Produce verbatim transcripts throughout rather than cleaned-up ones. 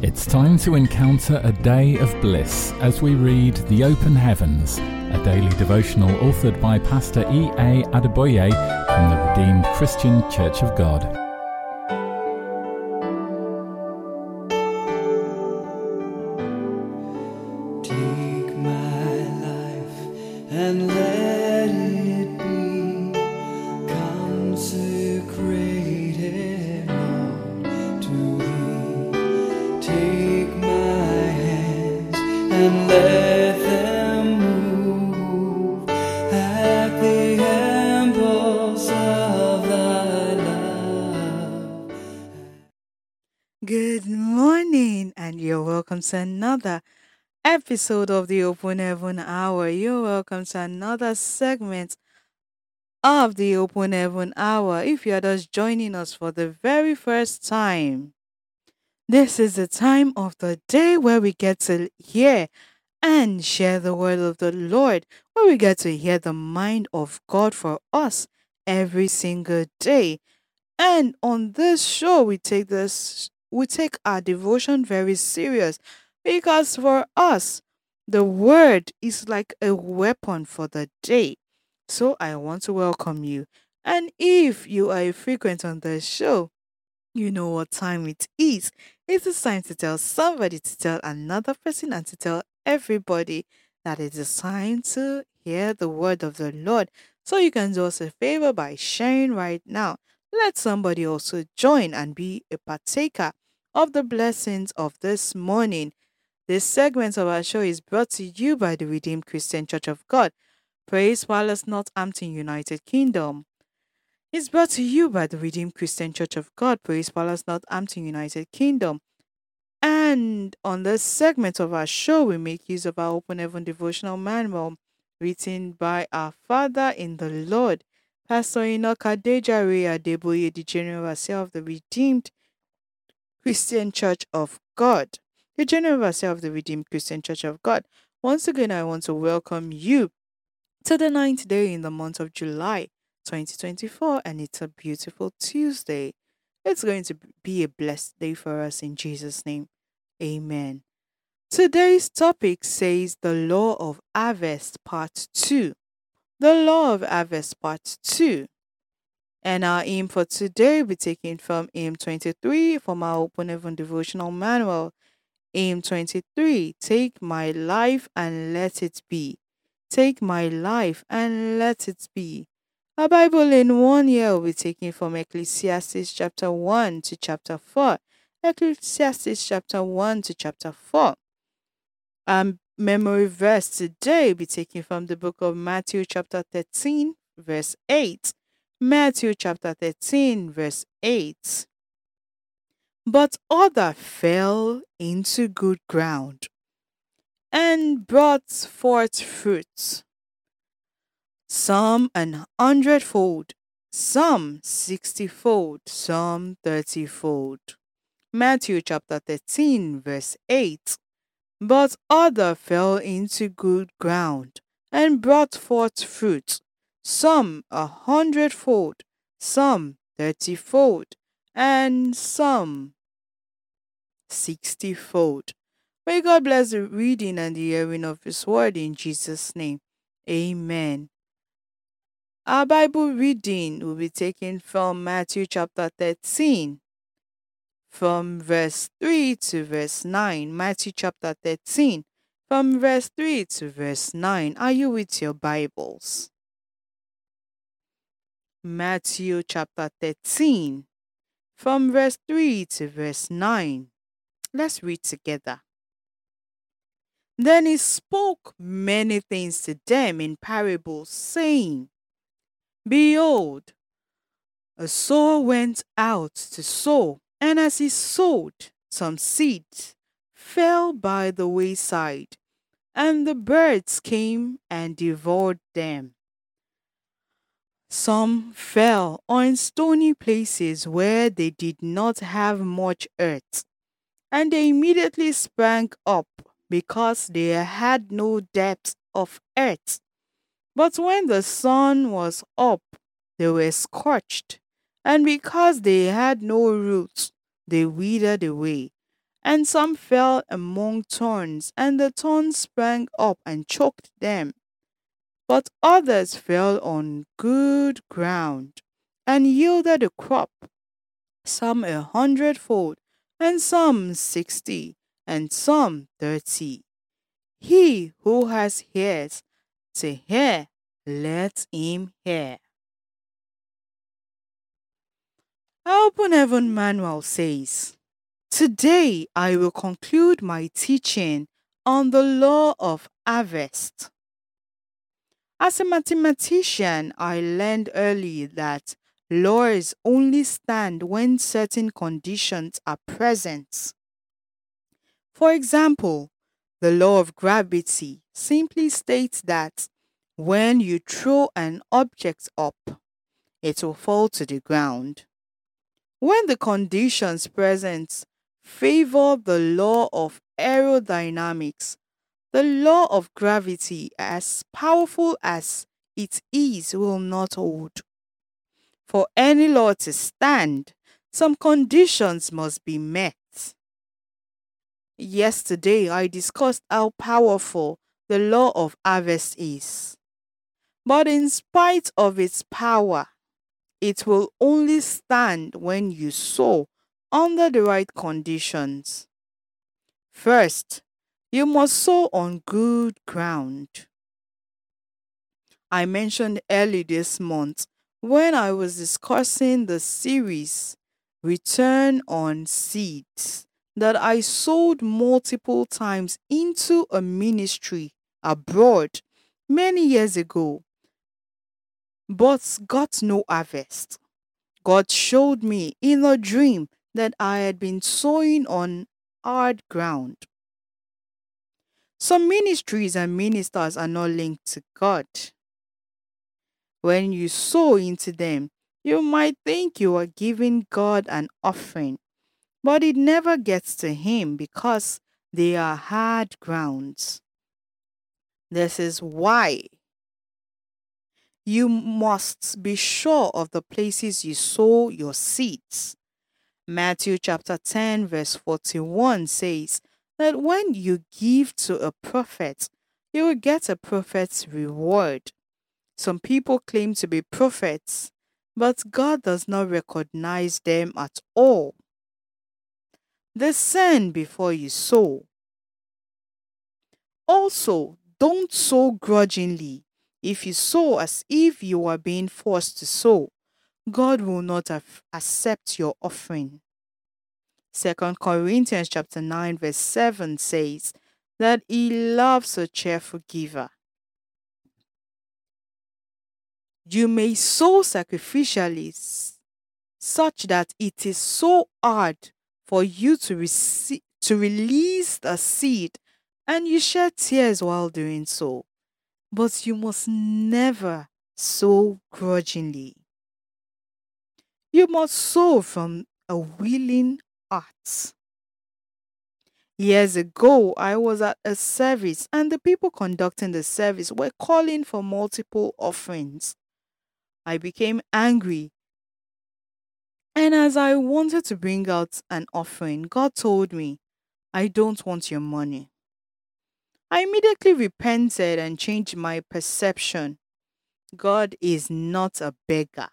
It's time to encounter a day of bliss as we read The Open Heavens, a daily devotional authored by Pastor E A Adeboye from the Redeemed Christian Church of God. Take my life and let it be consecrated, Lord, to Thee. Take my hands and let them move at the impulse of Thy love. Good morning, and you're welcome to another episode of the Open Heaven Hour. You're welcome to another segment of the Open Heaven Hour. If you're just joining us for the very first time, this is the time of the day where we get to hear and share the word of the Lord, where we get to hear the mind of God for us every single day. And on this show, we take this, we take our devotion very serious because for us, the word is like a weapon for the day. So I want to welcome you. And if you are a frequent on the show, you know what time it is. It is time to tell somebody, to tell another person, and to tell everybody that it is time to hear the word of the Lord. So you can do us a favor by sharing right now. Let somebody also join and be a partaker of the blessings of this morning. This segment of our show is brought to you by the Redeemed Christian Church of God, Praise Palace, Northampton, United Kingdom. It's brought to you by the Redeemed Christian Church of God, Praise Palace, Northampton, United Kingdom. And on this segment of our show, we make use of our Open Heaven devotional manual written by our Father in the Lord, Pastor Enoch Adejare Adeboye, the General Overseer of the Redeemed Christian Church of God. The General Overseer of the Redeemed Christian Church of God. Once again, I want to welcome you to the ninth day in the month of July twenty twenty-four, and it's a beautiful Tuesday. It's going to be a blessed day for us in Jesus' name. Amen. Today's topic says the Law of Harvest Part two. The Law of Harvest Part two. And our aim for today will be taken from aim twenty-three from our Open Heaven devotional manual. aim twenty-three, take my life and let it be. Take my life and let it be. Our Bible in one year will be taken from Ecclesiastes chapter one to chapter four. Ecclesiastes chapter one to chapter four. Our memory verse today will be taken from the book of Matthew chapter thirteen, verse eight. Matthew chapter thirteen, verse eight. But other fell into good ground and brought forth fruit, some an hundredfold, some sixtyfold, some thirtyfold. Matthew chapter thirteen, verse eight. But other fell into good ground and brought forth fruit, some a hundredfold, some thirtyfold, and some sixtyfold. May God bless the reading and the hearing of His word in Jesus' name. Amen. Our Bible reading will be taken from Matthew chapter thirteen, from verse three to verse nine. Matthew chapter thirteen, from verse three to verse nine. Are you with your Bibles? Matthew chapter thirteen, from verse three to verse nine. Let's read together. Then He spoke many things to them in parables, saying, Behold, a sower went out to sow, and as he sowed, some seeds fell by the wayside, and the birds came and devoured them. Some fell on stony places where they did not have much earth, and they immediately sprang up, because they had no depth of earth. But when the sun was up, they were scorched, and because they had no roots, they withered away. And some fell among thorns, and the thorns sprang up and choked them. But others fell on good ground and yielded a crop, some a hundredfold, and some sixty, and some thirty. He who has ears to hear, let him hear. Our Open Heaven Manual says, today I will conclude my teaching on the law of harvest. As a mathematician, I learned early that laws only stand when certain conditions are present. For example, the law of gravity simply states that when you throw an object up, it will fall to the ground. When the conditions present favor the law of aerodynamics, the law of gravity, as powerful as it is, will not hold. For any law to stand, some conditions must be met. Yesterday, I discussed how powerful the law of harvest is. But in spite of its power, it will only stand when you sow under the right conditions. First, you must sow on good ground. I mentioned early this month when I was discussing the series Return on Seeds that I sowed multiple times into a ministry abroad many years ago, but got no harvest. God showed me in a dream that I had been sowing on hard ground. Some ministries and ministers are not linked to God. When you sow into them, you might think you are giving God an offering, but it never gets to Him because they are hard grounds. This is why you must be sure of the places you sow your seeds. Matthew chapter ten verse forty-one says that when you give to a prophet, you will get a prophet's reward. Some people claim to be prophets, but God does not recognize them at all. Discern before you sow. Also, don't sow grudgingly. If you sow as if you are being forced to sow, God will not af- accept your offering. Second Corinthians chapter nine verse seven says that He loves a cheerful giver. You may sow sacrificially s- such that it is so hard for you to receive to release the seed, and you shed tears while doing so. But you must never sow grudgingly. You must sow from a willing heart. Years ago, I was at a service, and the people conducting the service were calling for multiple offerings. I became angry, and as I wanted to bring out an offering, God told me, I don't want your money. I immediately repented and changed my perception. God is not a beggar.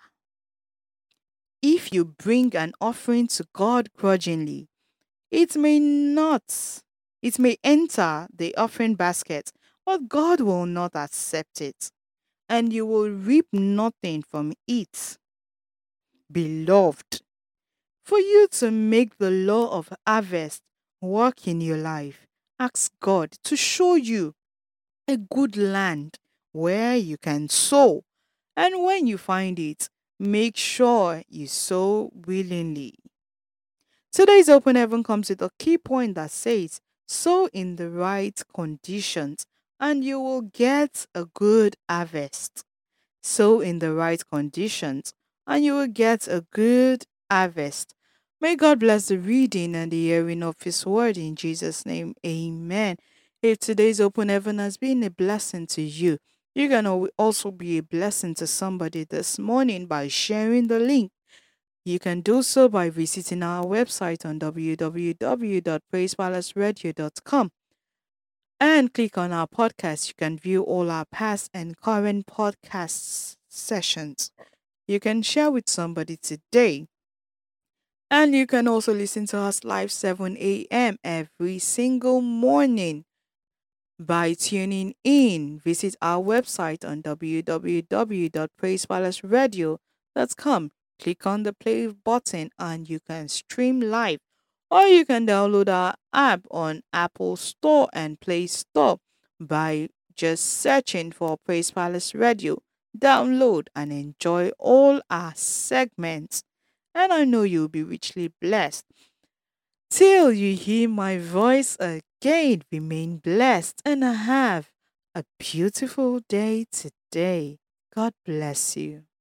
If you bring an offering to God grudgingly, it may not, it may enter the offering basket, but God will not accept it, and you will reap nothing from it. Beloved, for you to make the law of harvest work in your life, ask God to show you a good land where you can sow. And when you find it, make sure you sow willingly. Today's Open Heaven comes with a key point that says, sow in the right conditions and you will get a good harvest. Sow in the right conditions and you will get a good harvest. May God bless the reading and the hearing of His word in Jesus' name. Amen. If today's Open Heaven has been a blessing to you, you're going to also be a blessing to somebody this morning by sharing the link. You can do so by visiting our website on w w w dot praise palace radio dot com and click on our podcast. You can view all our past and current podcast sessions. You can share with somebody today. And you can also listen to us live seven a.m. every single morning by tuning in. Visit our website on w w w dot praise palace radio dot com. Click on the play button and you can stream live, or you can download our app on Apple Store and Play Store by just searching for Praise Palace Radio. Download and enjoy all our segments, and I know you'll be richly blessed. Till you hear my voice again, remain blessed and have a beautiful day today. God bless you.